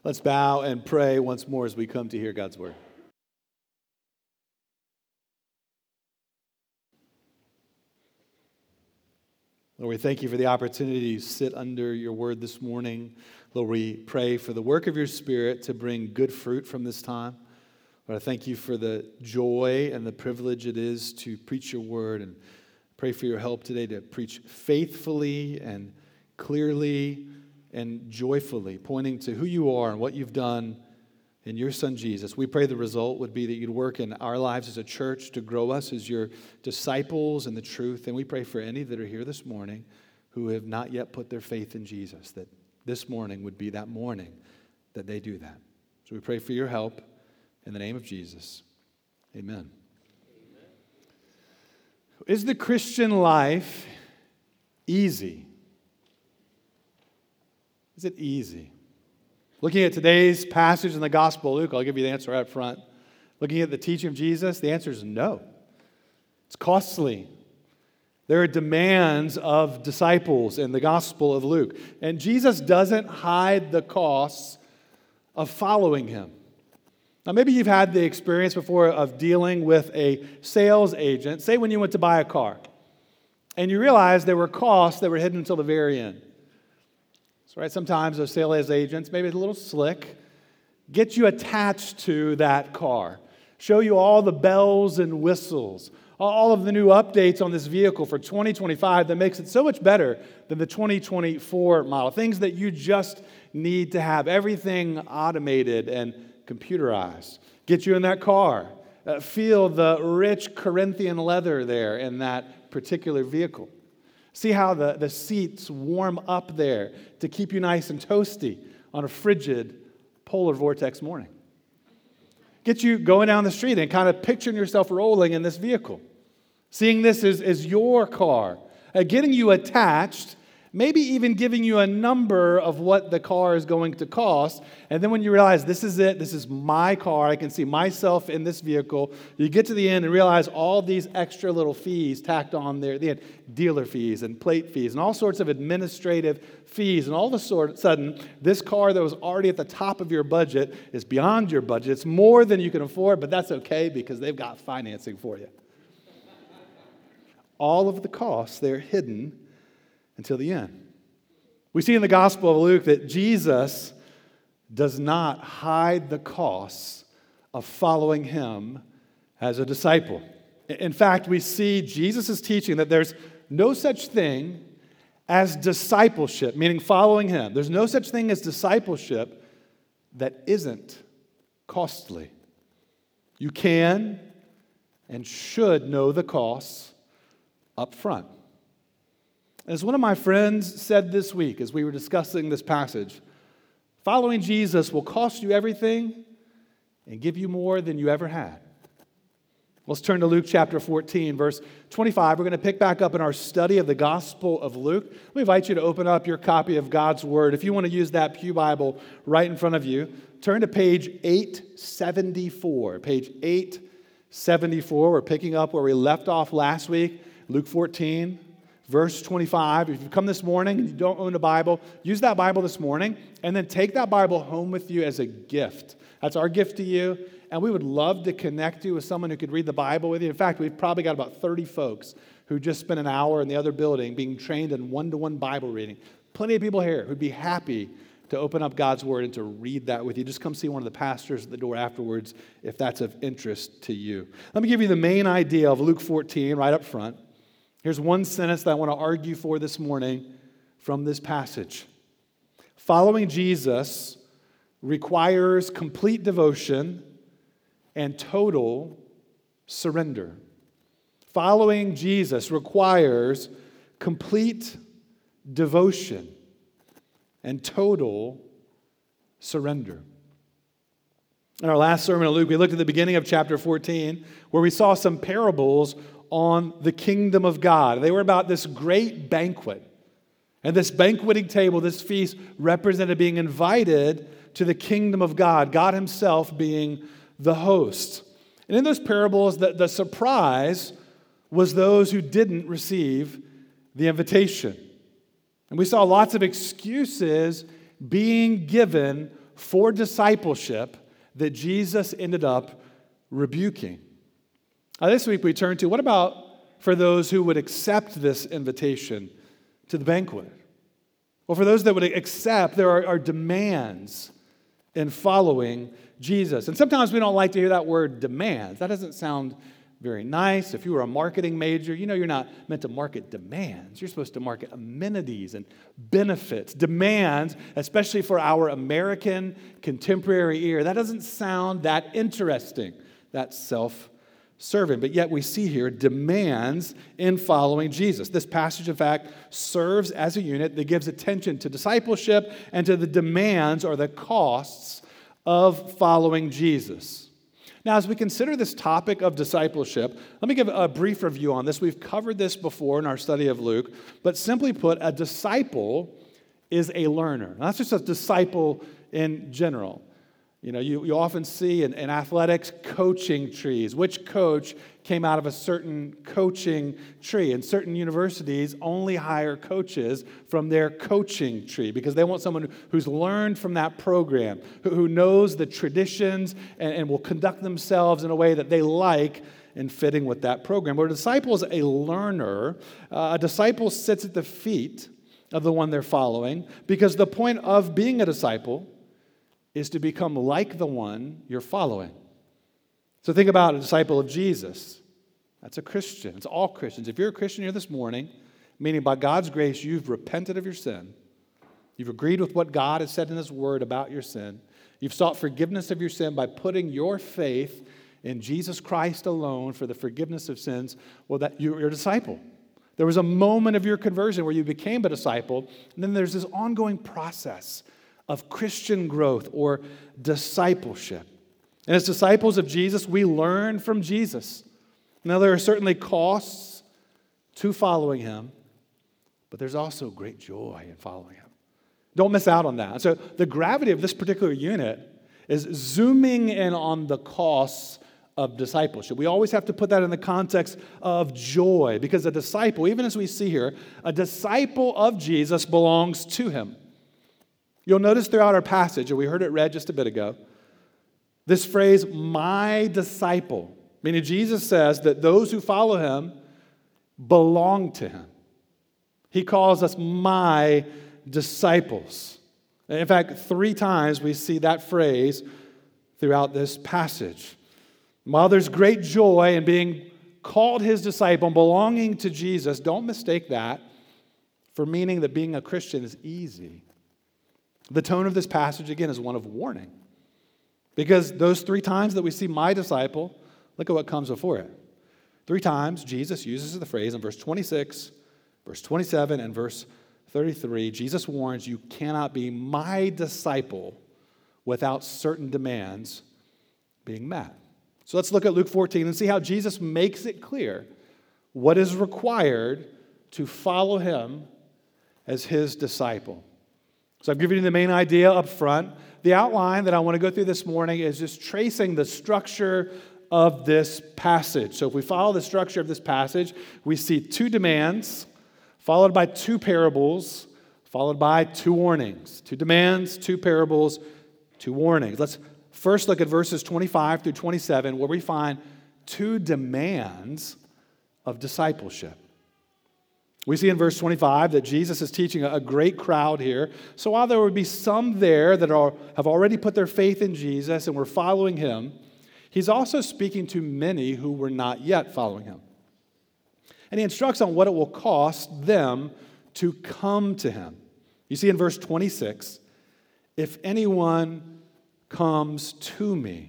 Let's bow and pray once more as we come to hear God's word. Lord, we thank you for the opportunity to sit under your word this morning. Lord, we pray for the work of your Spirit to bring good fruit from this time. Lord, I thank you for the joy and the privilege it is to preach your word, and pray for your help today to preach faithfully and clearly and joyfully, pointing to who you are and what you've done in your Son Jesus. We pray the result would be that you'd work in our lives as a church to grow us as your disciples in the truth. And we pray for any that are here this morning who have not yet put their faith in Jesus, that this morning would be that morning that they do that. So we pray for your help in the name of Jesus. Amen. Is the Christian life easy? Is it easy? Looking at today's passage in the Gospel of Luke, I'll give you the answer right up front. Looking at the teaching of Jesus, the answer is no. It's costly. There are demands of disciples in the Gospel of Luke. And Jesus doesn't hide the costs of following him. Now, maybe you've had the experience before of dealing with a sales agent. Say when you went to buy a car, and you realized there were costs that were hidden until the very end. So, right, sometimes those sales agents, maybe it's a little slick, get you attached to that car, show you all the bells and whistles, all of the new updates on this vehicle for 2025 that makes it so much better than the 2024 model. Things that you just need to have, everything automated and computerized. Get you in that car. Feel the rich Corinthian leather there in that particular vehicle. See how the seats warm up there to keep you nice and toasty on a frigid polar vortex morning. Get you going down the street and kind of picturing yourself rolling in this vehicle. Seeing this as your car. Getting you attached, maybe even giving you a number of what the car is going to cost. And then when you realize this is it, this is my car, I can see myself in this vehicle, you get to the end and realize all these extra little fees tacked on there. They had dealer fees and plate fees and all sorts of administrative fees. And all of a sudden, this car that was already at the top of your budget is beyond your budget. It's more than you can afford, but that's okay because they've got financing for you. All of the costs, they're hidden until the end. We see in the Gospel of Luke that Jesus does not hide the costs of following him as a disciple. In fact, we see Jesus' teaching that there's no such thing as discipleship, meaning following him. There's no such thing as discipleship that isn't costly. You can and should know the costs up front. As one of my friends said this week as we were discussing this passage, following Jesus will cost you everything and give you more than you ever had. Let's turn to Luke chapter 14, verse 25. We're going to pick back up in our study of the Gospel of Luke. Let me invite you to open up your copy of God's Word. If you want to use that Pew Bible right in front of you, turn to page 874. Page 874. We're picking up where we left off last week, Luke 14. Verse 25, if you come this morning and you don't own a Bible, use that Bible this morning and then take that Bible home with you as a gift. That's our gift to you, and we would love to connect you with someone who could read the Bible with you. In fact, we've probably got about 30 folks who just spent an hour in the other building being trained in one-to-one Bible reading. Plenty of people here who'd be happy to open up God's Word and to read that with you. Just come see one of the pastors at the door afterwards if that's of interest to you. Let me give you the main idea of Luke 14 right up front. Here's one sentence that I want to argue for this morning from this passage. Following Jesus requires complete devotion and total surrender. Following Jesus requires complete devotion and total surrender. In our last sermon of Luke, we looked at the beginning of chapter 14, where we saw some parables on the kingdom of God. They were about this great banquet. And this banqueting table, this feast, represented being invited to the kingdom of God, God himself being the host. And in those parables, the surprise was those who didn't receive the invitation. And we saw lots of excuses being given for discipleship that Jesus ended up rebuking. This week we turn to, what about for those who would accept this invitation to the banquet? Well, for those that would accept, there are demands in following Jesus. And sometimes we don't like to hear that word demands. That doesn't sound very nice. If you were a marketing major, you know you're not meant to market demands. You're supposed to market amenities and benefits. Demands, especially for our American contemporary ear, that doesn't sound that interesting. That's self-serving. But yet we see here demands in following Jesus. This passage, in fact, serves as a unit that gives attention to discipleship and to the demands or the costs of following Jesus. Now, as we consider this topic of discipleship, let me give a brief review on this. We've covered this before in our study of Luke, but simply put, a disciple is a learner. Now, that's just a disciple in general. You know, you often see in athletics coaching trees. Which coach came out of a certain coaching tree? And certain universities only hire coaches from their coaching tree because they want someone who's learned from that program, who knows the traditions and will conduct themselves in a way that they like in fitting with that program. Where a disciple is a learner, a disciple sits at the feet of the one they're following because the point of being a disciple is to become like the one you're following. So think about a disciple of Jesus. That's a Christian. It's all Christians. If you're a Christian here this morning, meaning by God's grace you've repented of your sin, you've agreed with what God has said in His Word about your sin, you've sought forgiveness of your sin by putting your faith in Jesus Christ alone for the forgiveness of sins, well, that you're a disciple. There was a moment of your conversion where you became a disciple, and then there's this ongoing process of Christian growth or discipleship. And as disciples of Jesus, we learn from Jesus. Now, there are certainly costs to following Him, but there's also great joy in following Him. Don't miss out on that. So the gravity of this particular unit is zooming in on the costs of discipleship. We always have to put that in the context of joy, because a disciple, even as we see here, a disciple of Jesus belongs to Him. You'll notice throughout our passage, and we heard it read just a bit ago, this phrase, my disciple, meaning Jesus says that those who follow Him belong to Him. He calls us my disciples. In fact, 3 times we see that phrase throughout this passage. While there's great joy in being called His disciple and belonging to Jesus, don't mistake that for meaning that being a Christian is easy. The tone of this passage, again, is one of warning. Because those 3 times that we see my disciple, look at what comes before it. 3 times, Jesus uses the phrase in verse 26, verse 27, and verse 33. Jesus warns you cannot be my disciple without certain demands being met. So let's look at Luke 14 and see how Jesus makes it clear what is required to follow Him as His disciple. So I've given you the main idea up front. The outline that I want to go through this morning is just tracing the structure of this passage. So if we follow the structure of this passage, we see 2 demands, followed by 2 parables, followed by 2 warnings. 2 demands, 2 parables, 2 warnings. Let's first look at verses 25 through 27, where we find 2 demands of discipleship. We see in verse 25 that Jesus is teaching a great crowd here. So while there would be some there that have already put their faith in Jesus and were following Him, He's also speaking to many who were not yet following Him. And He instructs on what it will cost them to come to Him. You see in verse 26, if anyone comes to me.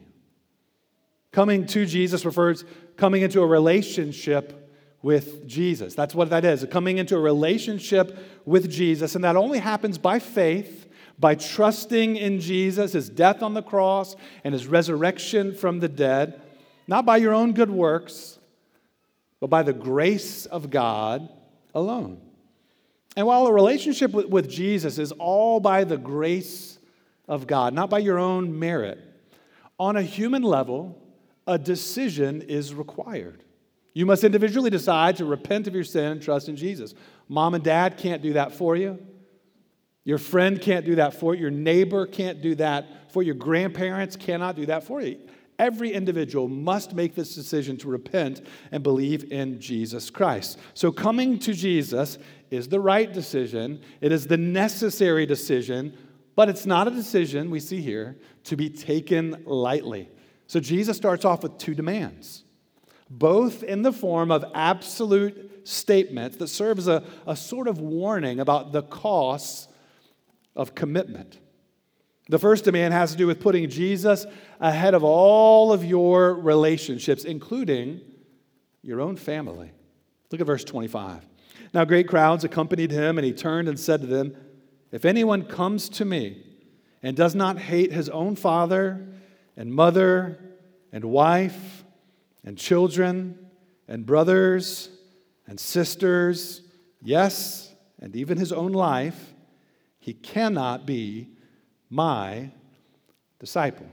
Coming to Jesus refers coming into a relationship with Jesus. That's what that is, coming into a relationship with Jesus. And that only happens by faith, by trusting in Jesus, His death on the cross, and His resurrection from the dead. Not by your own good works, but by the grace of God alone. And while a relationship with Jesus is all by the grace of God, not by your own merit, on a human level, a decision is required. You must individually decide to repent of your sin and trust in Jesus. Mom and dad can't do that for you. Your friend can't do that for you. Your neighbor can't do that for you. Your grandparents cannot do that for you. Every individual must make this decision to repent and believe in Jesus Christ. So coming to Jesus is the right decision. It is the necessary decision, but it's not a decision, we see here, to be taken lightly. So Jesus starts off with two demands, both in the form of absolute statements that serve as a sort of warning about the costs of commitment. The first demand has to do with putting Jesus ahead of all of your relationships, including your own family. Look at verse 25. Now great crowds accompanied him, and he turned and said to them, "If anyone comes to me and does not hate his own father and mother and wife and children and brothers and sisters, yes, and even his own life, he cannot be my disciple."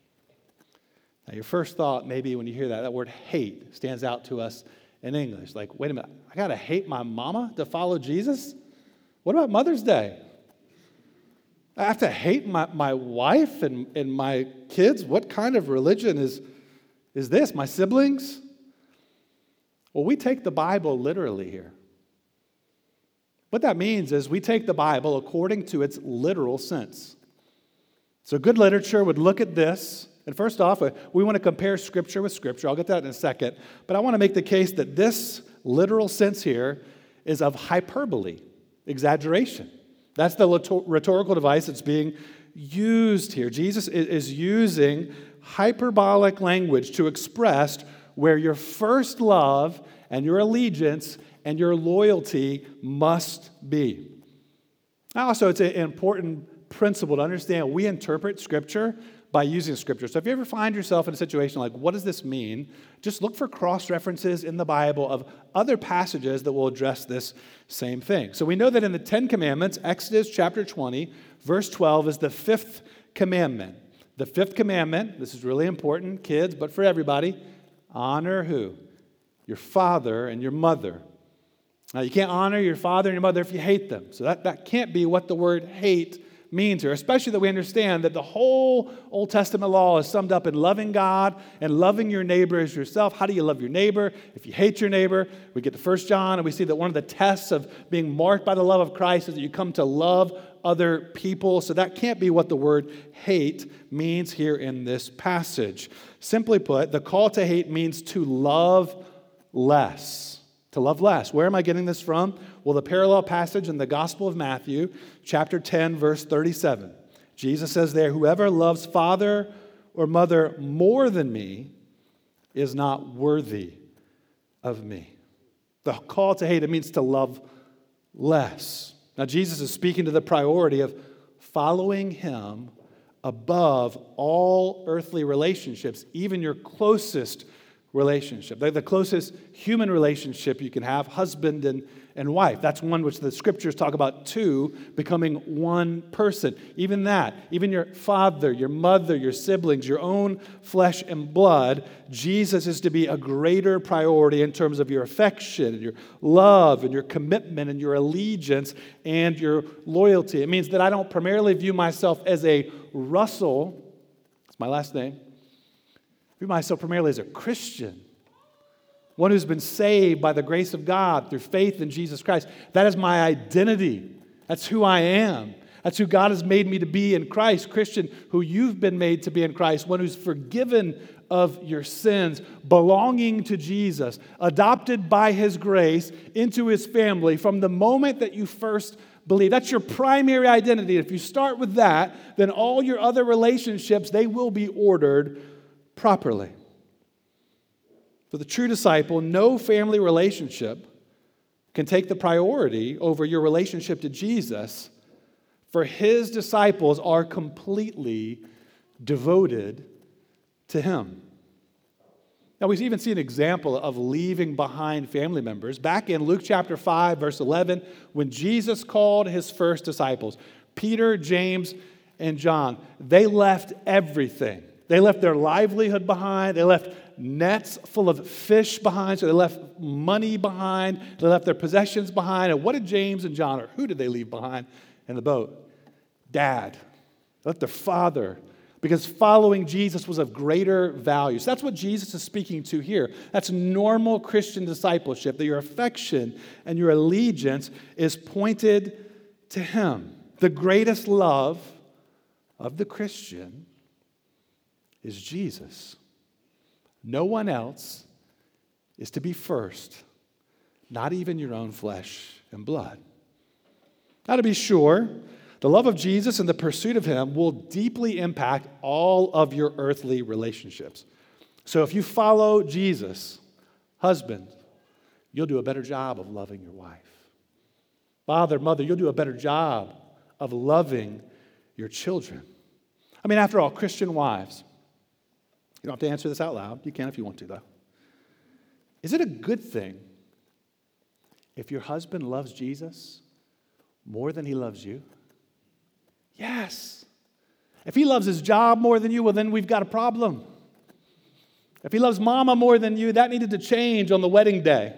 Now, your first thought, maybe when you hear that word hate stands out to us in English. Like, wait a minute, I got to hate my mama to follow Jesus? What about Mother's Day? I have to hate my wife and my kids? What kind of religion is this? My siblings? Well, we take the Bible literally here. What that means is we take the Bible according to its literal sense. So good literature would look at this, and first off, we want to compare Scripture with Scripture. I'll get to that in a second. But I want to make the case that this literal sense here is of hyperbole, exaggeration. That's the rhetorical device that's being used here. Jesus is using hyperbolic language to express where your first love and your allegiance and your loyalty must be. Also, it's an important principle to understand. We interpret Scripture by using Scripture. So if you ever find yourself in a situation like, what does this mean? Just look for cross-references in the Bible of other passages that will address this same thing. So we know that in the Ten Commandments, Exodus chapter 20, verse 12 is the fifth commandment. The fifth commandment, this is really important, kids, but for everybody, honor who? Your father and your mother. Now, you can't honor your father and your mother if you hate them. So that can't be what the word hate means here, especially that we understand that the whole Old Testament law is summed up in loving God and loving your neighbor as yourself. How do you love your neighbor? If you hate your neighbor, we get to 1 John, and we see that one of the tests of being marked by the love of Christ is that you come to love other people. So that can't be what the word hate means here in this passage. Simply put, the call to hate means to love less. To love less. Where am I getting this from? Well, the parallel passage in the Gospel of Matthew, chapter 10, verse 37. Jesus says there, "Whoever loves father or mother more than me is not worthy of me." The call to hate, it means to love less. Now, Jesus is speaking to the priority of following him above all earthly relationships, even your closest relationship. They're the closest human relationship you can have, husband and wife. That's one which the Scriptures talk about two becoming one person. Even that, even your father, your mother, your siblings, your own flesh and blood, Jesus is to be a greater priority in terms of your affection and your love and your commitment and your allegiance and your loyalty. It means that I don't primarily view myself as a Russell, it's my last name, I view myself primarily as a Christian, one who's been saved by the grace of God through faith in Jesus Christ. That is my identity. That's who I am. That's who God has made me to be in Christ. Christian, who you've been made to be in Christ, one who's forgiven of your sins, belonging to Jesus, adopted by his grace into his family from the moment that you first believe. That's your primary identity. If you start with that, then all your other relationships, they will be ordered properly. For the true disciple, no family relationship can take the priority over your relationship to Jesus, for his disciples are completely devoted to him. Now, we even see an example of leaving behind family members. Back in Luke chapter 5, verse 11, when Jesus called his first disciples, Peter, James, and John, they left everything. They left their livelihood behind. They left nets full of fish behind. So they left money behind. They left their possessions behind. And what did James and John, or who did they leave behind in the boat? dad. They left their father because following Jesus was of greater value. So that's what Jesus is speaking to here. That's normal Christian discipleship, that your affection and your allegiance is pointed to him. The greatest love of the Christian is Jesus. No one else is to be first, not even your own flesh and blood. Now, to be sure, the love of Jesus and the pursuit of him will deeply impact all of your earthly relationships. So if you follow Jesus, husband, you'll do a better job of loving your wife. Father, mother, you'll do a better job of loving your children. I mean, after all, Christian wives, you don't have to answer this out loud. You can if you want to, though. Is it a good thing if your husband loves Jesus more than he loves you? Yes. If he loves his job more than you, well, then we've got a problem. If he loves mama more than you, that needed to change on the wedding day.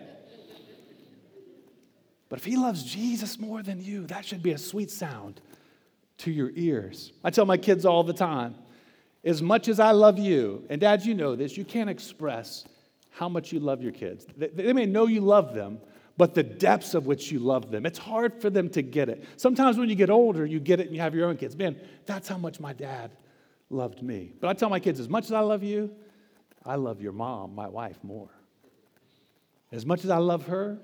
But if he loves Jesus more than you, that should be a sweet sound to your ears. I tell my kids all the time, as much as I love you, and dads, you know this, you can't express how much you love your kids. They may know you love them, but the depths of which you love them, it's hard for them to get it. Sometimes when you get older, you get it and you have your own kids. Man, that's how much my dad loved me. But I tell my kids, as much as I love you, I love your mom, my wife, more. As much as I love her,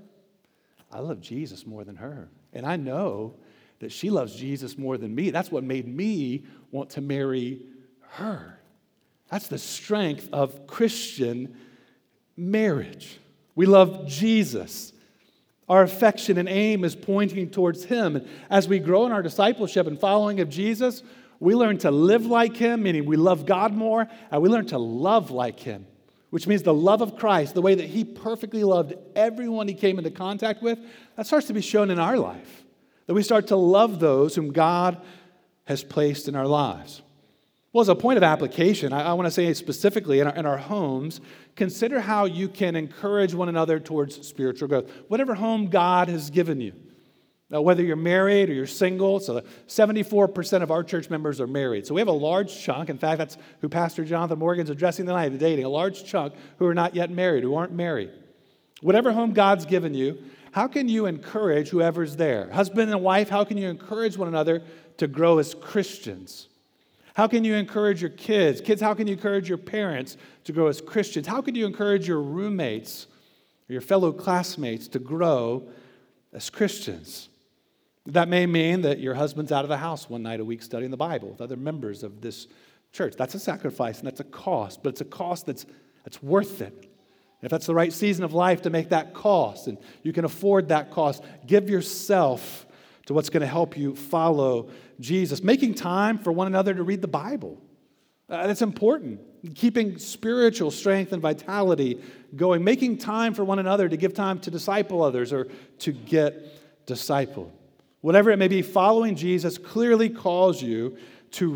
I love Jesus more than her. And I know that she loves Jesus more than me. That's what made me want to marry her. That's the strength of Christian marriage. We love Jesus. Our affection and aim is pointing towards him. And as we grow in our discipleship and following of Jesus, we learn to live like him, meaning we love God more, and we learn to love like him, which means the love of Christ, the way that he perfectly loved everyone he came into contact with, that starts to be shown in our life. That we start to love those whom God has placed in our lives. Well, as a point of application, I want to say specifically in our homes, consider how you can encourage one another towards spiritual growth. Whatever home God has given you. Now, whether you're married or you're single, so 74% of our church members are married. So we have a large chunk, in fact, that's who Pastor Jonathan Morgan's addressing tonight, dating, a large chunk who are not yet married, who aren't married. Whatever home God's given you, how can you encourage whoever's there? Husband and wife, how can you encourage one another to grow as Christians? How can you encourage your kids? Kids, how can you encourage your parents to grow as Christians? How can you encourage your roommates or your fellow classmates to grow as Christians? That may mean that your husband's out of the house one night a week studying the Bible with other members of this church. That's a sacrifice and that's a cost, but it's a cost that's worth it. If that's the right season of life to make that cost, and you can afford that cost, give yourself to what's going to help you follow Jesus. Making time for one another to read the Bible. That's important. Keeping spiritual strength and vitality going. Making time for one another to give time to disciple others or to get discipled. Whatever it may be, following Jesus clearly calls you to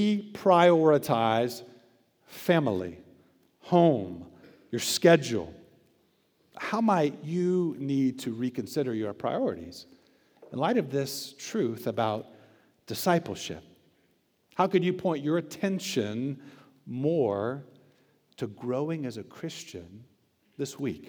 reprioritize family, home, your schedule. How might you need to reconsider your priorities in light of this truth about discipleship? How could you point your attention more to growing as a Christian this week?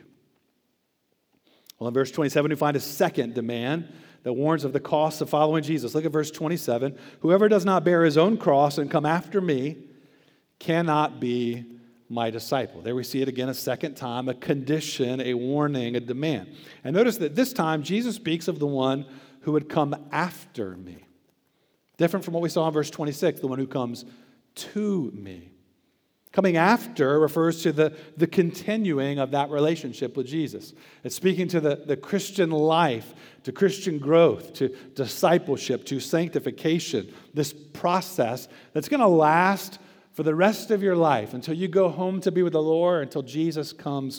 Well, in verse 27, we find a second demand that warns of the cost of following Jesus. Look at verse 27. Whoever does not bear his own cross and come after me cannot be my disciple. There we see it again a second time, a condition, a warning, a demand. And notice that this time Jesus speaks of the one who would come after me. Different from what we saw in verse 26, the one who comes to me. Coming after refers to the continuing of that relationship with Jesus. It's speaking to the Christian life, to Christian growth, to discipleship, to sanctification, this process that's going to last for the rest of your life until you go home to be with the Lord, until Jesus comes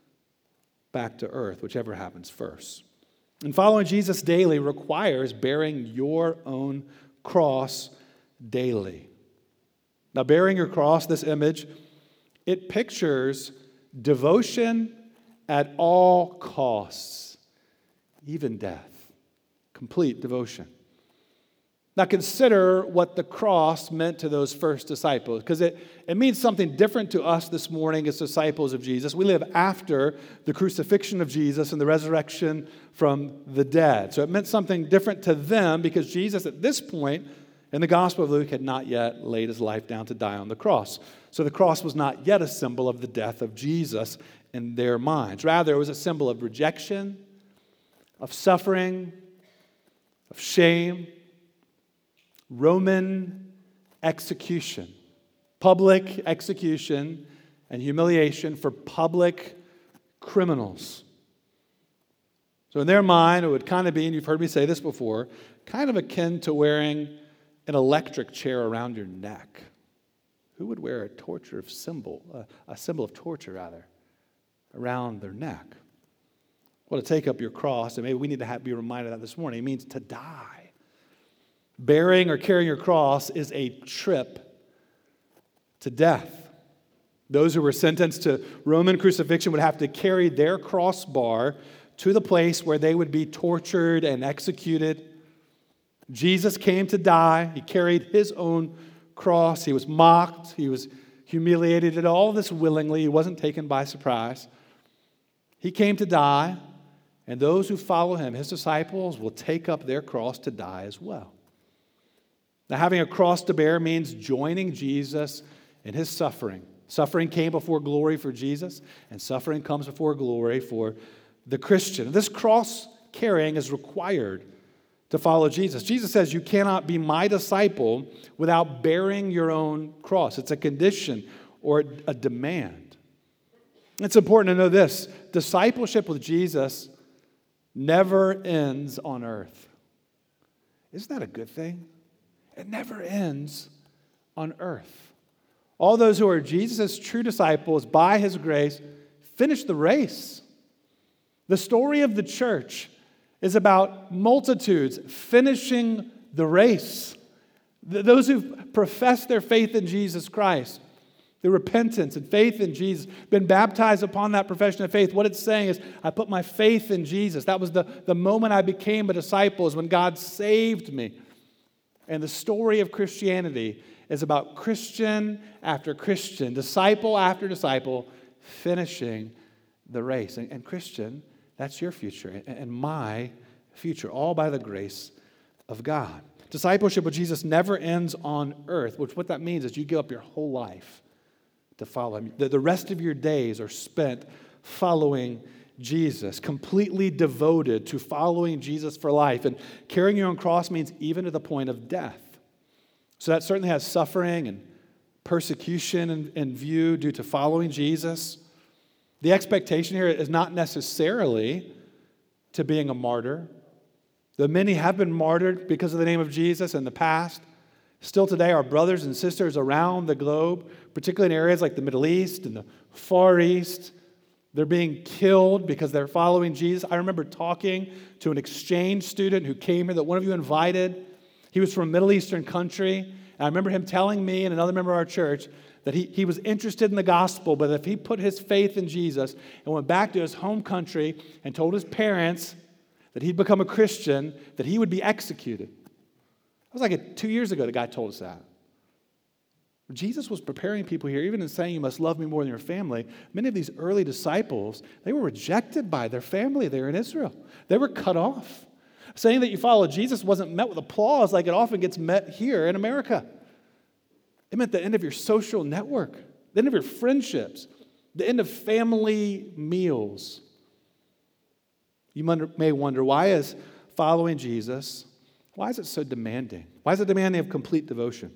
back to earth, whichever happens first. And following Jesus daily requires bearing your own cross daily. Now, bearing your cross, this image, it pictures devotion at all costs, even death. Complete devotion. Now consider what the cross meant to those first disciples, because it means something different to us this morning as disciples of Jesus. We live after the crucifixion of Jesus and the resurrection from the dead. So it meant something different to them because Jesus at this point in the Gospel of Luke had not yet laid his life down to die on the cross. So the cross was not yet a symbol of the death of Jesus in their minds. Rather, it was a symbol of rejection, of suffering, of shame, Roman execution, public execution and humiliation for public criminals. So in their mind, it would kind of be, and you've heard me say this before, kind of akin to wearing an electric chair around your neck. Who would wear a symbol of torture, around their neck? Well, to take up your cross, and maybe we need to be reminded of that this morning, it means to die. Bearing or carrying your cross is a trip to death. Those who were sentenced to Roman crucifixion would have to carry their crossbar to the place where they would be tortured and executed. Jesus came to die. He carried his own cross. He was mocked. He was humiliated. He did all this willingly. He wasn't taken by surprise. He came to die, and those who follow him, his disciples, will take up their cross to die as well. Now, having a cross to bear means joining Jesus in his suffering. Suffering came before glory for Jesus, and suffering comes before glory for the Christian. This cross carrying is required to follow Jesus. Jesus says you cannot be my disciple without bearing your own cross. It's a condition or a demand. It's important to know this. Discipleship with Jesus never ends on earth. Isn't that a good thing? It never ends on earth. All those who are Jesus' true disciples, by his grace, finish the race. The story of the church is about multitudes finishing the race. Those who profess their faith in Jesus Christ, the repentance and faith in Jesus, been baptized upon that profession of faith. What it's saying is, I put my faith in Jesus. That was the moment I became a disciple, is when God saved me. And the story of Christianity is about Christian after Christian, disciple after disciple, finishing the race. And Christian, that's your future and my future, all by the grace of God. Discipleship with Jesus never ends on earth, which what that means is you give up your whole life to follow him. The rest of your days are spent following Jesus, completely devoted to following Jesus for life. And carrying your own cross means even to the point of death. So that certainly has suffering and persecution in view due to following Jesus. The expectation here is not necessarily to being a martyr. Though many have been martyred because of the name of Jesus in the past, still today our brothers and sisters around the globe, particularly in areas like the Middle East and the Far East, they're being killed because they're following Jesus. I remember talking to an exchange student who came here that one of you invited. He was from a Middle Eastern country. And I remember him telling me and another member of our church that he was interested in the gospel, but if he put his faith in Jesus and went back to his home country and told his parents that he'd become a Christian, that he would be executed. It was like 2 years ago the guy told us that. Jesus was preparing people here, even in saying you must love me more than your family. Many of these early disciples, they were rejected by their family there in Israel. They were cut off. Saying that you follow Jesus wasn't met with applause like it often gets met here in America. It meant the end of your social network, the end of your friendships, the end of family meals. You may wonder, why is following Jesus, why is it so demanding? Why is it demanding of complete devotion?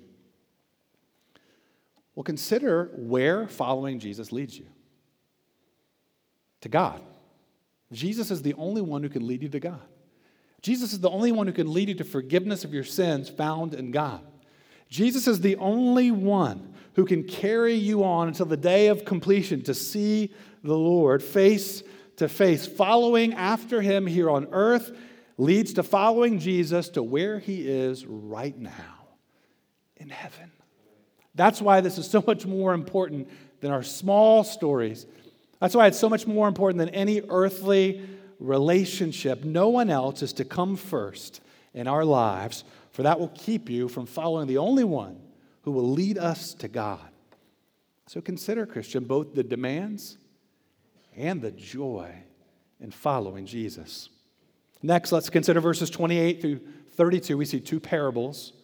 Well, consider where following Jesus leads you. To God. Jesus is the only one who can lead you to God. Jesus is the only one who can lead you to forgiveness of your sins found in God. Jesus is the only one who can carry you on until the day of completion to see the Lord face to face. Following after him here on earth leads to following Jesus to where he is right now, in heaven. That's why this is so much more important than our small stories. That's why it's so much more important than any earthly relationship. No one else is to come first in our lives for that will keep you from following the only one who will lead us to God. So consider, Christian, both the demands and the joy in following Jesus. Next, let's consider verses 28 through 32. We see two parables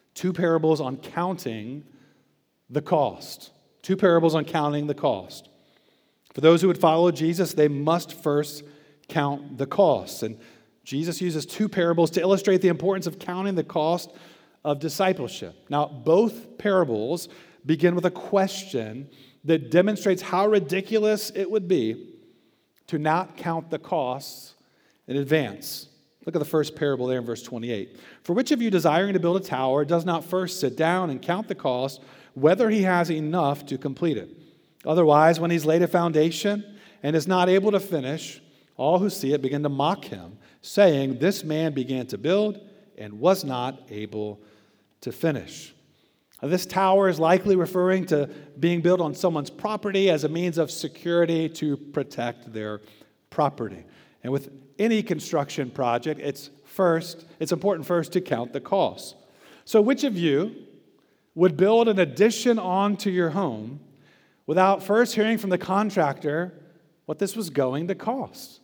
on counting the cost. Two parables on counting the cost. For those who would follow Jesus, they must first count the costs. And Jesus uses two parables to illustrate the importance of counting the cost of discipleship. Now, both parables begin with a question that demonstrates how ridiculous it would be to not count the costs in advance. Look at the first parable there in verse 28. For which of you desiring to build a tower does not first sit down and count the cost, whether he has enough to complete it? Otherwise, when he's laid a foundation and is not able to finish, all who see it begin to mock him, saying, this man began to build and was not able to finish. Now, this tower is likely referring to being built on someone's property as a means of security to protect their property. And with any construction project, it's important first to count the costs. So which of you would build an addition onto your home without first hearing from the contractor what this was going to cost?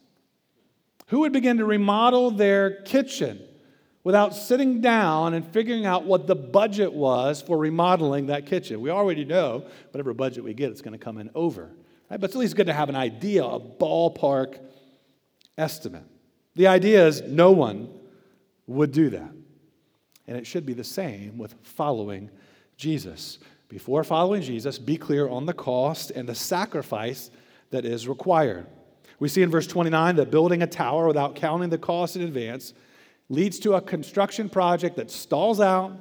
Who would begin to remodel their kitchen without sitting down and figuring out what the budget was for remodeling that kitchen? We already know whatever budget we get, it's going to come in over. Right? But it's at least good to have an idea, a ballpark estimate. The idea is no one would do that. And it should be the same with following Jesus. Before following Jesus, be clear on the cost and the sacrifice that is required. We see in verse 29 that building a tower without counting the cost in advance leads to a construction project that stalls out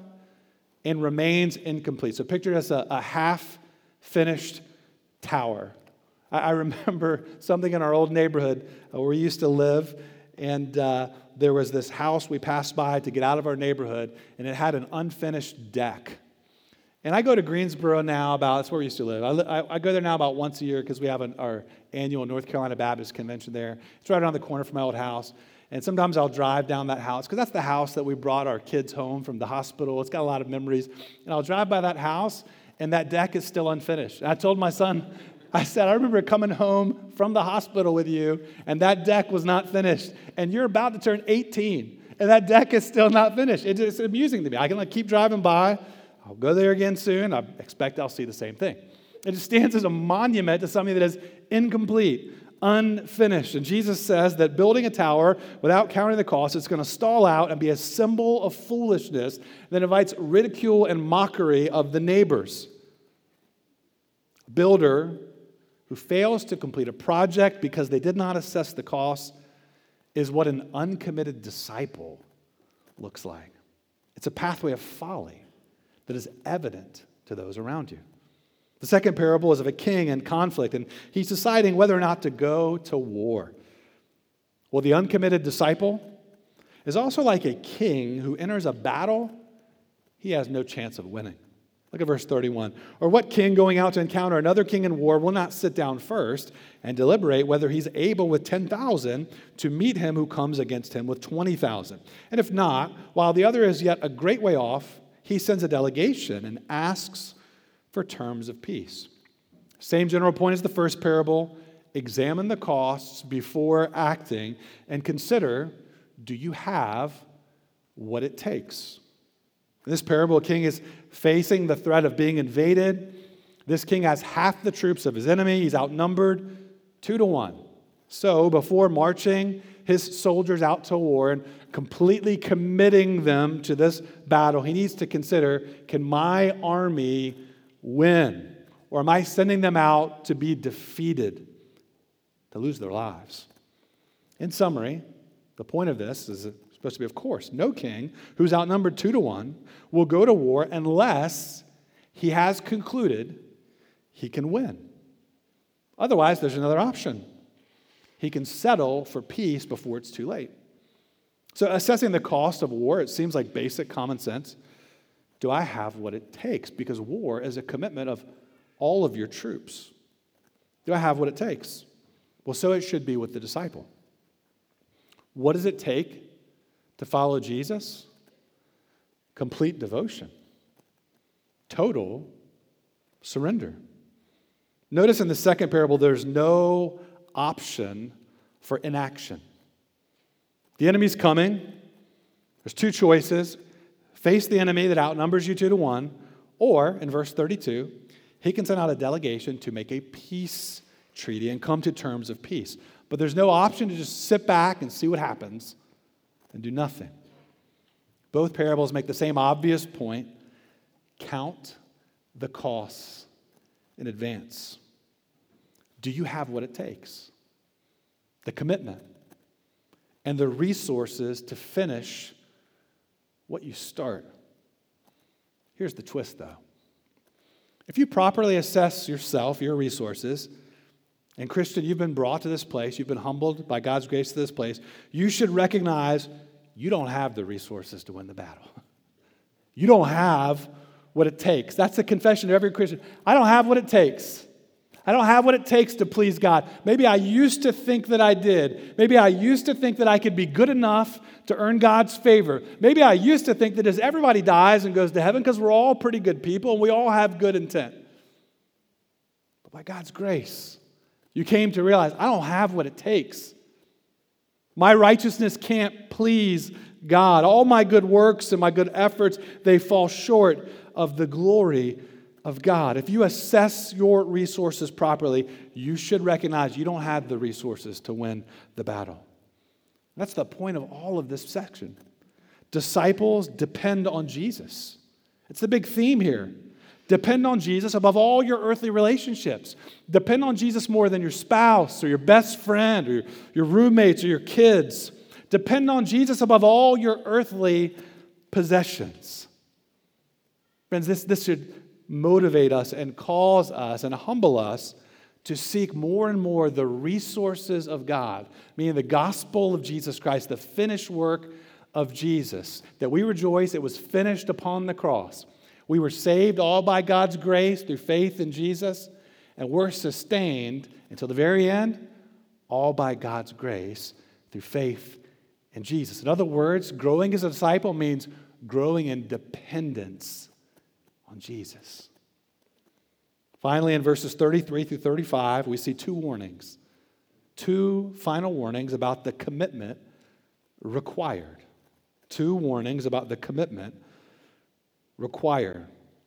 and remains incomplete. So picture it as a half-finished tower. I remember something in our old neighborhood where we used to live, and there was this house we passed by to get out of our neighborhood, and it had an unfinished deck. And I go to Greensboro now that's where we used to live. I go there now about once a year because we have our annual North Carolina Baptist Convention there. It's right around the corner from my old house. And sometimes I'll drive down that house because that's the house that we brought our kids home from the hospital. It's got a lot of memories. And I'll drive by that house, and that deck is still unfinished. And I told my son, I said, I remember coming home from the hospital with you, and that deck was not finished. And you're about to turn 18, and that deck is still not finished. It's amusing to me. I can keep driving by. I'll go there again soon. I expect I'll see the same thing. It just stands as a monument to something that is incomplete, unfinished. And Jesus says that building a tower without counting the cost is going to stall out and be a symbol of foolishness that invites ridicule and mockery of the neighbors. A builder who fails to complete a project because they did not assess the cost is what an uncommitted disciple looks like. It's a pathway of folly that is evident to those around you. The second parable is of a king in conflict, and he's deciding whether or not to go to war. Well, the uncommitted disciple is also like a king who enters a battle he has no chance of winning. Look at verse 31. Or what king going out to encounter another king in war will not sit down first and deliberate whether he's able with 10,000 to meet him who comes against him with 20,000? And if not, while the other is yet a great way off, he sends a delegation and asks for terms of peace. Same general point as the first parable. Examine the costs before acting and consider, do you have what it takes? In this parable, a king is facing the threat of being invaded. This king has half the troops of his enemy. He's outnumbered 2-1. So before marching his soldiers out to war and completely committing them to this battle, he needs to consider, can my army win? Or am I sending them out to be defeated, to lose their lives? In summary, the point of this is supposed to be, of course, no king who's outnumbered 2-1 will go to war unless he has concluded he can win. Otherwise, there's another option. He can settle for peace before it's too late. So assessing the cost of war, it seems like basic common sense. Do I have what it takes? Because war is a commitment of all of your troops. Do I have what it takes? Well, so it should be with the disciple. What does it take to follow Jesus? complete devotion, total surrender. Notice in the second parable, there's no option for inaction. The enemy's coming. There's two choices. Face the enemy that outnumbers you 2-1, or, in verse 32, he can send out a delegation to make a peace treaty and come to terms of peace. But there's no option to just sit back and see what happens and do nothing. Both parables make the same obvious point. Count the costs in advance. Do you have what it takes? The commitment and the resources to finish what you start. Here's the twist, though. If you properly assess yourself, your resources, and Christian, you've been brought to this place, you've been humbled by God's grace to this place, you should recognize you don't have the resources to win the battle. You don't have what it takes. That's the confession of every Christian. I don't have what it takes. I don't have what it takes to please God. Maybe I used to think that I did. Maybe I used to think that I could be good enough to earn God's favor. Maybe I used to think that as everybody dies and goes to heaven, because we're all pretty good people and we all have good intent. But by God's grace, you came to realize I don't have what it takes. My righteousness can't please God. All my good works and my good efforts, they fall short of the glory of God. If you assess your resources properly, you should recognize you don't have the resources to win the battle. That's the point of all of this section. Disciples depend on Jesus. It's the big theme here. Depend on Jesus above all your earthly relationships. Depend on Jesus more than your spouse or your best friend or your roommates or your kids. Depend on Jesus above all your earthly possessions. Friends, this should motivate us and cause us and humble us to seek more and more the resources of God, meaning the gospel of Jesus Christ, the finished work of Jesus, that we rejoice it was finished upon the cross. We were saved all by God's grace through faith in Jesus, and we're sustained until the very end, all by God's grace through faith in Jesus. In other words, growing as a disciple means growing in dependence on Jesus. Finally, in verses 33 through 35, we see two warnings. Two final warnings about the commitment required. Two warnings about the commitment required.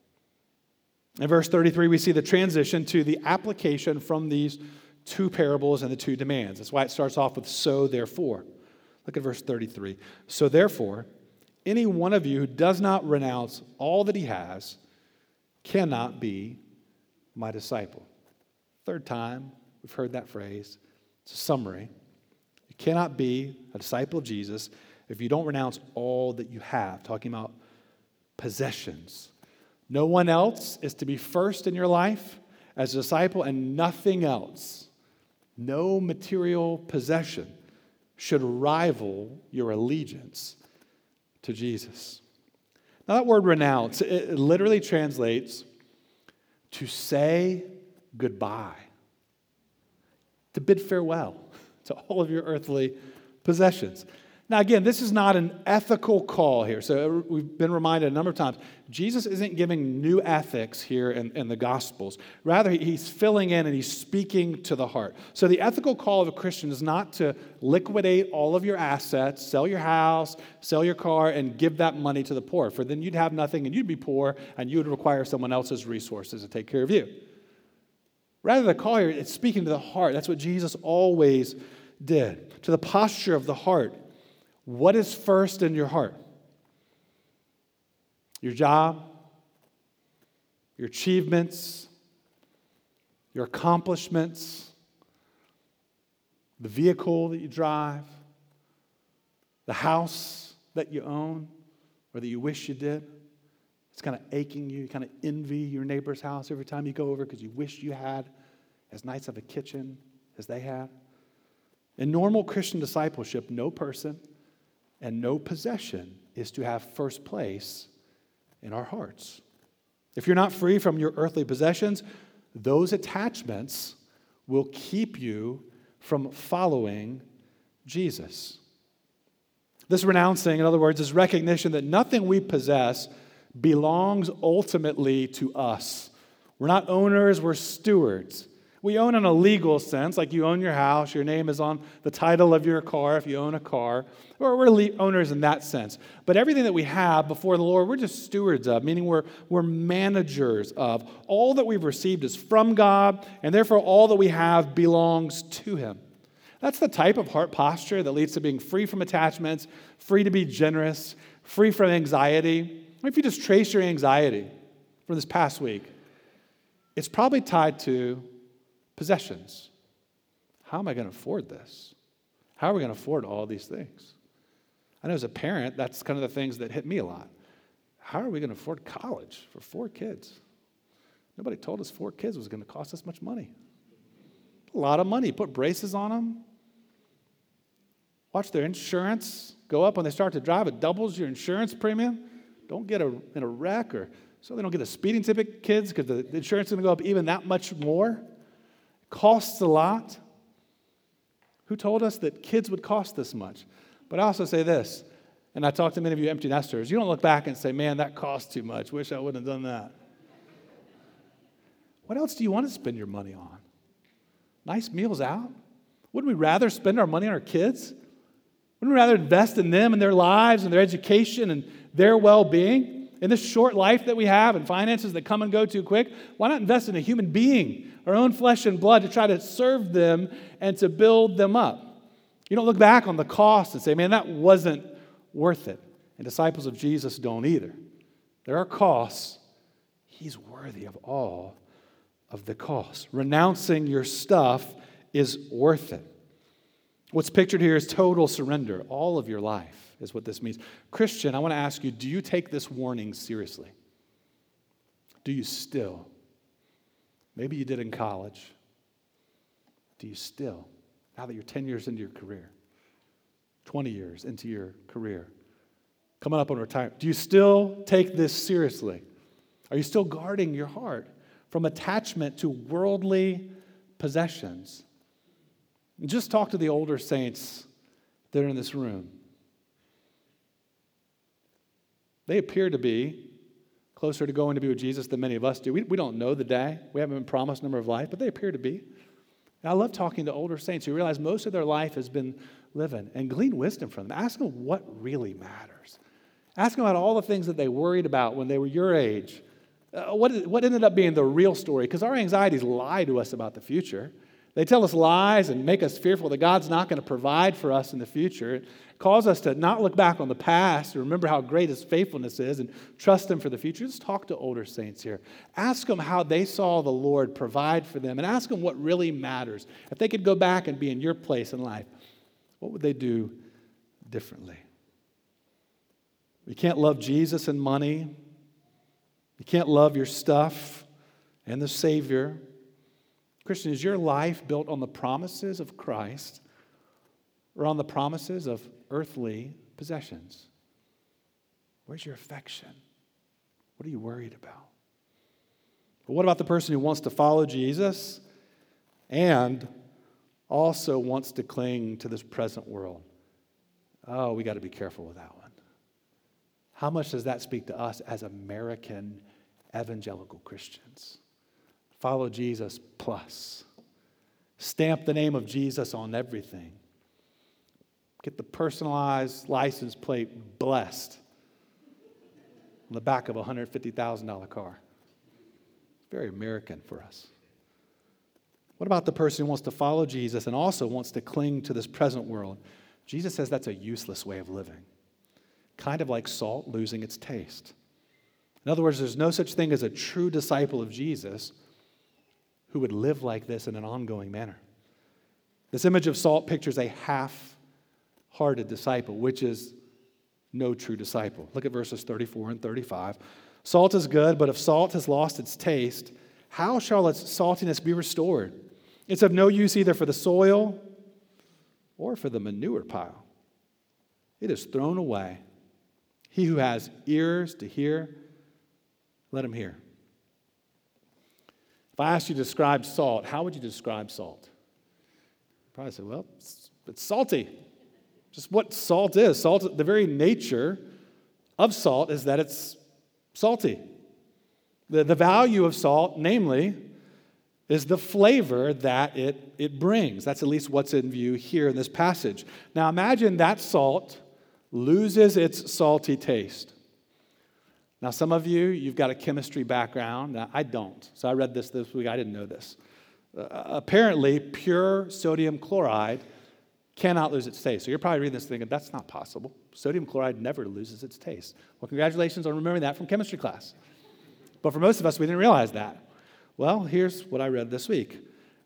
In verse 33, we see the transition to the application from these two parables and the two demands. That's why it starts off with so therefore. Look at verse 33. So therefore, any one of you who does not renounce all that he has cannot be my disciple. Third time we've heard that phrase. It's a summary. You cannot be a disciple of Jesus if you don't renounce all that you have. Talking about possessions. No one else is to be first in your life as a disciple, and nothing else, no material possession should rival your allegiance to Jesus. Now that word renounce, it literally translates to say goodbye, to bid farewell to all of your earthly possessions. Now again, this is not an ethical call here. So we've been reminded a number of times, Jesus isn't giving new ethics here in the Gospels. Rather, he's filling in and he's speaking to the heart. So the ethical call of a Christian is not to liquidate all of your assets, sell your house, sell your car, and give that money to the poor. For then you'd have nothing and you'd be poor and you would require someone else's resources to take care of you. Rather, the call here, it's speaking to the heart. That's what Jesus always did. To the posture of the heart. What is first in your heart? Your job, your achievements, your accomplishments, the vehicle that you drive, the house that you own or that you wish you did. It's kind of aching you. You kind of envy your neighbor's house every time you go over because you wish you had as nice of a kitchen as they had. In normal Christian discipleship, no person and no possession is to have first place in our hearts. If you're not free from your earthly possessions, those attachments will keep you from following Jesus. This renouncing, in other words, is recognition that nothing we possess belongs ultimately to us. We're not owners, we're stewards. We own in a legal sense, like you own your house, your name is on the title of your car if you own a car, or we're owners in that sense. But everything that we have before the Lord, we're just stewards of, meaning we're managers of. All that we've received is from God, and therefore all that we have belongs to Him. That's the type of heart posture that leads to being free from attachments, free to be generous, free from anxiety. If you just trace your anxiety from this past week, it's probably tied to possessions. How am I going to afford this? How are we going to afford all these things? I know as a parent, that's kind of the things that hit me a lot. How are we going to afford college for 4 kids? Nobody told us 4 kids was going to cost us much money. A lot of money. Put braces on them. Watch their insurance go up when they start to drive. It doubles your insurance premium. Don't get in a wreck, or so they don't get a speeding ticket, kids, because the insurance is going to go up even that much more. Costs a lot. Who told us that kids would cost this much? But I also say this, and I talk to many of you empty nesters, you don't look back and say, man, that cost too much. Wish I wouldn't have done that. What else do you want to spend your money on? Nice meals out? Wouldn't we rather spend our money on our kids? Wouldn't we rather invest in them and their lives and their education and their well-being? In this short life that we have and finances that come and go too quick, why not invest in a human being, our own flesh and blood, to try to serve them and to build them up? You don't look back on the cost and say, man, that wasn't worth it. And disciples of Jesus don't either. There are costs. He's worthy of all of the costs. Renouncing your stuff is worth it. What's pictured here is total surrender, all of your life. Is what this means. Christian, I want to ask you, do you take this warning seriously? Do you still? Maybe you did in college. Do you still? Now that you're 10 years into your career, 20 years into your career, coming up on retirement, do you still take this seriously? Are you still guarding your heart from attachment to worldly possessions? And just talk to the older saints that are in this room. They appear to be closer to going to be with Jesus than many of us do. We don't know the day. We haven't been promised number of life, but they appear to be. And I love talking to older saints who realize most of their life has been living, and glean wisdom from them. Ask them what really matters. Ask them about all the things that they worried about when they were your age. What ended up being the real story? Because our anxieties lie to us about the future. They tell us lies and make us fearful that God's not going to provide for us in the future. It calls us to not look back on the past and remember how great His faithfulness is and trust Him for the future. Just talk to older saints here. Ask them how they saw the Lord provide for them, and ask them what really matters. If they could go back and be in your place in life, what would they do differently? You can't love Jesus and money. You can't love your stuff and the Savior. Christian, is your life built on the promises of Christ or on the promises of earthly possessions? Where's your affection? What are you worried about? But what about the person who wants to follow Jesus and also wants to cling to this present world? Oh, we got to be careful with that one. How much does that speak to us as American evangelical Christians? Follow Jesus plus. Stamp the name of Jesus on everything. Get the personalized license plate blessed on the back of a $150,000 car. Very American for us. What about the person who wants to follow Jesus and also wants to cling to this present world? Jesus says that's a useless way of living. Kind of like salt losing its taste. In other words, there's no such thing as a true disciple of Jesus who would live like this in an ongoing manner. This image of salt pictures a half-hearted disciple, which is no true disciple. Look at verses 34 and 35. Salt is good, but if salt has lost its taste, how shall its saltiness be restored? It's of no use either for the soil or for the manure pile. It is thrown away. He who has ears to hear, let him hear. If I asked you to describe salt, how would you describe salt? You'd probably say, well, it's salty. Just what salt is. Salt, the very nature of salt is that it's salty. The value of salt, namely, is the flavor that it brings. That's at least what's in view here in this passage. Now imagine that salt loses its salty taste. Now some of you, you've got a chemistry background. I don't. So I read this week. I didn't know this. Apparently, pure sodium chloride cannot lose its taste. So you're probably reading this thinking, that's not possible. Sodium chloride never loses its taste. Well, congratulations on remembering that from chemistry class. But for most of us, we didn't realize that. Well, here's what I read this week.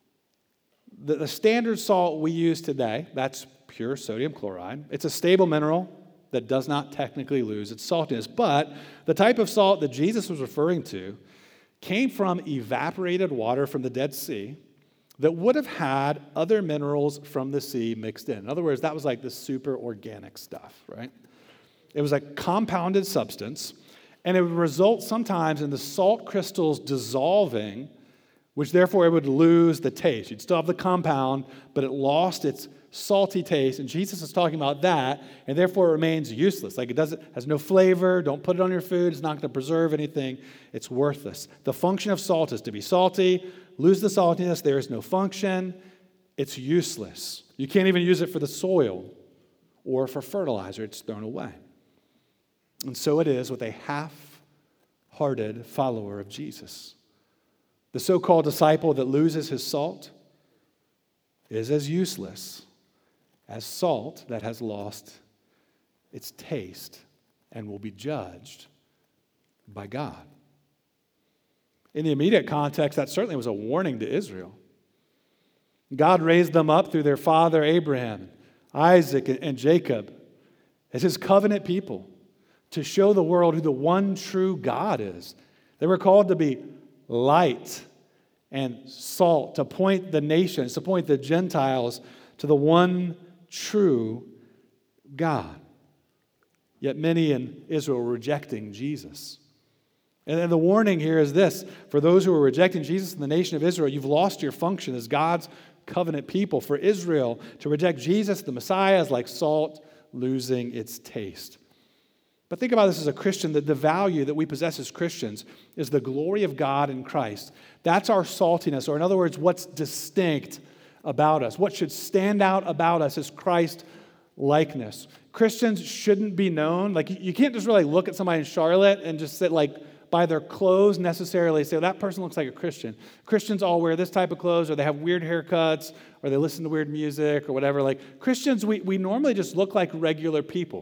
The standard salt we use today, that's pure sodium chloride. It's a stable mineral that does not technically lose its saltiness. But the type of salt that Jesus was referring to came from evaporated water from the Dead Sea that would have had other minerals from the sea mixed in. In other words, that was like the super organic stuff, right? It was a compounded substance, and it would result sometimes in the salt crystals dissolving, which therefore it would lose the taste. You'd still have the compound, but it lost its salty taste, and Jesus is talking about that, and therefore it remains useless. Like has no flavor, don't put it on your food, it's not going to preserve anything, it's worthless. The function of salt is to be salty, lose the saltiness, there is no function, it's useless. You can't even use it for the soil or for fertilizer, it's thrown away. And so it is with a half-hearted follower of Jesus. The so-called disciple that loses his salt is as useless as salt that has lost its taste and will be judged by God. In the immediate context, that certainly was a warning to Israel. God raised them up through their father Abraham, Isaac, and Jacob as his covenant people to show the world who the one true God is. They were called to be light and salt, to point the nations, to point the Gentiles to the one true God. Yet many in Israel were rejecting Jesus. And then the warning here is this: for those who are rejecting Jesus in the nation of Israel, you've lost your function as God's covenant people. For Israel to reject Jesus, the Messiah, is like salt losing its taste. But think about this as a Christian, that the value that we possess as Christians is the glory of God in Christ. That's our saltiness, or in other words, what's distinct about us. What should stand out about us is Christ likeness. Christians shouldn't be known. Like, you can't just really look at somebody in Charlotte and just sit like by their clothes necessarily say, well, that person looks like a Christian. Christians all wear this type of clothes, or they have weird haircuts, or they listen to weird music or whatever. Like Christians, we normally just look like regular people.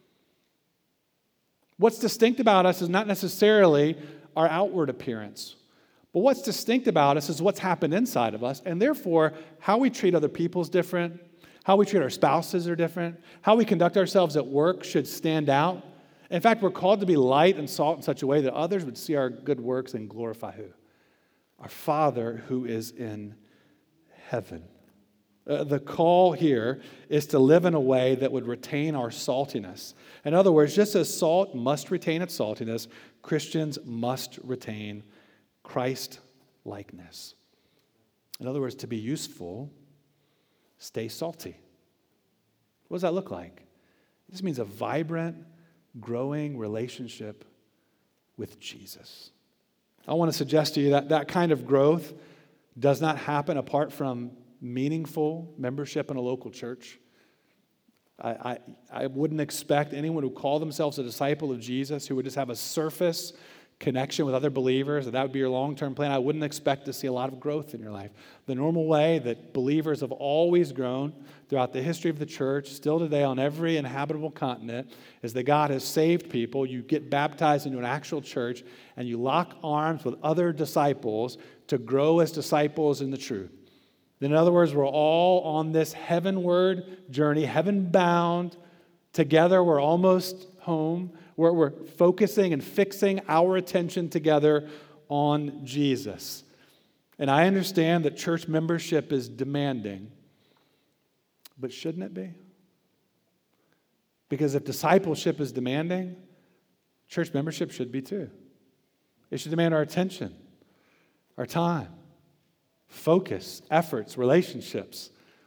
What's distinct about us is not necessarily our outward appearance, but what's distinct about us is what's happened inside of us, and therefore how we treat other people is different, how we treat our spouses are different, how we conduct ourselves at work should stand out. In fact, we're called to be light and salt in such a way that others would see our good works and glorify who? Our Father who is in heaven. The call here is to live in a way that would retain our saltiness. In other words, just as salt must retain its saltiness, Christians must retain Christ-likeness. In other words, to be useful, stay salty. What does that look like? This means a vibrant, growing relationship with Jesus. I want to suggest to you that that kind of growth does not happen apart from meaningful membership in a local church. I wouldn't expect anyone who call themselves a disciple of Jesus who would just have a surface connection with other believers, that would be your long-term plan. I wouldn't expect to see a lot of growth in your life. The normal way that believers have always grown throughout the history of the church, still today on every inhabitable continent, is that God has saved people. You get baptized into an actual church, and you lock arms with other disciples to grow as disciples in the truth. In other words, we're all on this heavenward journey, heaven-bound. Together, we're almost home. We're focusing and fixing our attention together on Jesus. And I understand that church membership is demanding, but shouldn't it be? Because if discipleship is demanding, church membership should be too. It should demand our attention, our time, focus, efforts, relationships.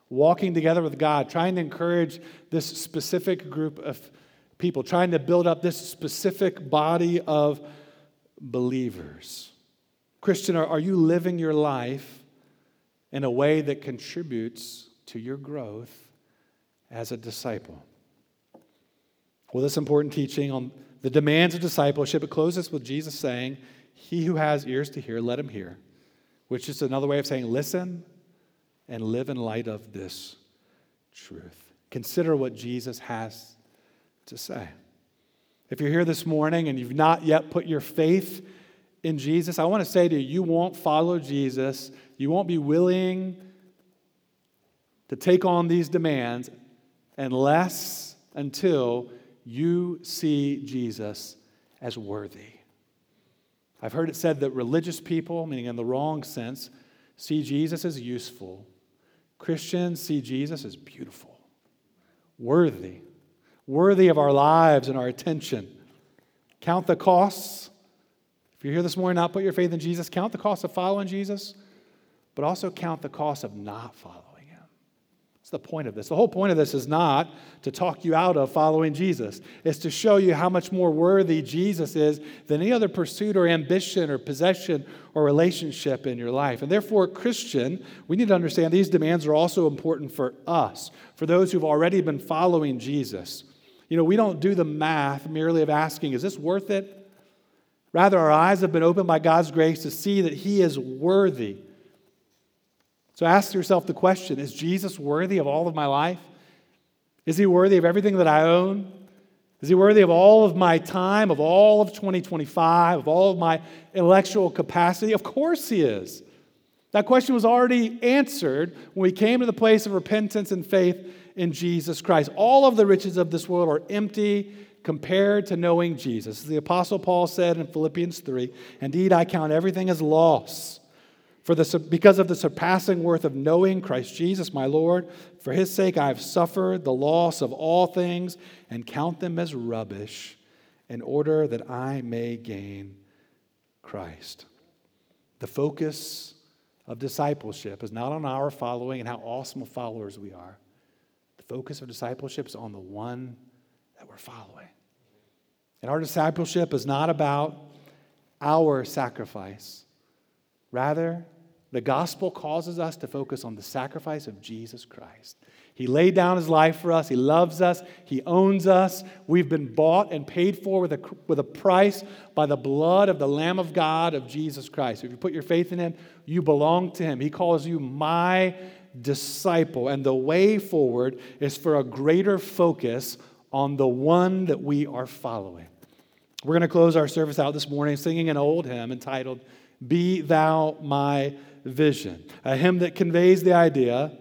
walking together with God, trying to encourage this specific group of people, trying to build up this specific body of believers. Christian, are you living your life in a way that contributes to your growth as a disciple? Well, this important teaching on the demands of discipleship, it closes with Jesus saying, "He who has ears to hear, let him hear," which is another way of saying listen and live in light of this truth. Consider what Jesus has to say. If you're here this morning and you've not yet put your faith in Jesus, I want to say to you, you won't follow Jesus. You won't be willing to take on these demands until you see Jesus as worthy. I've heard it said that religious people, meaning in the wrong sense, see Jesus as useful. Christians see Jesus as beautiful, worthy of our lives and our attention. Count the costs. If you're here this morning, not put your faith in Jesus, count the cost of following Jesus, but also count the cost of not following him. That's the point of this. The whole point of this is not to talk you out of following Jesus. It's to show you how much more worthy Jesus is than any other pursuit or ambition or possession or relationship in your life. And therefore, Christian, we need to understand these demands are also important for us, for those who've already been following Jesus. We don't do the math merely of asking, is this worth it? Rather, our eyes have been opened by God's grace to see that he is worthy. So ask yourself the question, is Jesus worthy of all of my life? Is he worthy of everything that I own? Is he worthy of all of my time, of all of 2025, of all of my intellectual capacity? Of course he is. That question was already answered when we came to the place of repentance and faith in Jesus Christ. All of the riches of this world are empty compared to knowing Jesus. As the Apostle Paul said in Philippians 3, "Indeed, I count everything as loss because of the surpassing worth of knowing Christ Jesus, my Lord. For his sake I have suffered the loss of all things and count them as rubbish in order that I may gain Christ." The focus of discipleship is not on our following and how awesome of followers we are. The focus of discipleship is on the one that we're following. And our discipleship is not about our sacrifice. Rather, the gospel causes us to focus on the sacrifice of Jesus Christ. He laid down his life for us. He loves us. He owns us. We've been bought and paid for with a price by the blood of the Lamb of God of Jesus Christ. If you put your faith in him, you belong to him. He calls you my disciple. And the way forward is for a greater focus on the one that we are following. We're going to close our service out this morning singing an old hymn entitled, "Be Thou My Vision," a hymn that conveys the idea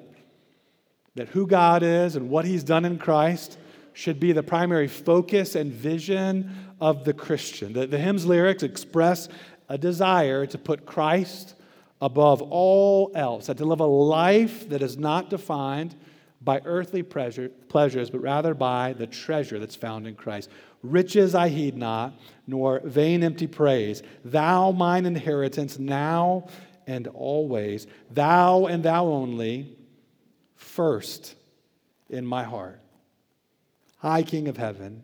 that who God is and what he's done in Christ should be the primary focus and vision of the Christian. The hymn's lyrics express a desire to put Christ above all else, and to live a life that is not defined by earthly pleasures, but rather by the treasure that's found in Christ. "Riches I heed not, nor vain empty praise. Thou mine inheritance now and always. Thou and thou only, first in my heart. High King of heaven,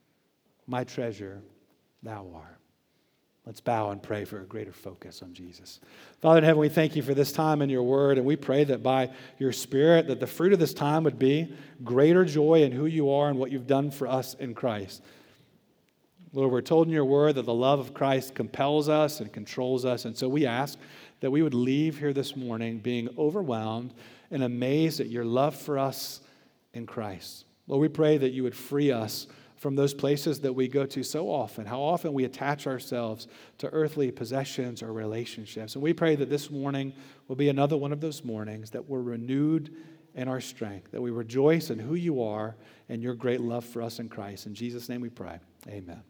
my treasure thou art." Let's bow and pray for a greater focus on Jesus. Father in heaven, we thank you for this time in your word, and we pray that by your Spirit, that the fruit of this time would be greater joy in who you are and what you've done for us in Christ. Lord, we're told in your word that the love of Christ compels us and controls us, and so we ask that we would leave here this morning being overwhelmed and amazed at your love for us in Christ. Lord, we pray that you would free us from those places that we go to so often, how often we attach ourselves to earthly possessions or relationships. And we pray that this morning will be another one of those mornings that we're renewed in our strength, that we rejoice in who you are and your great love for us in Christ. In Jesus' name we pray. Amen.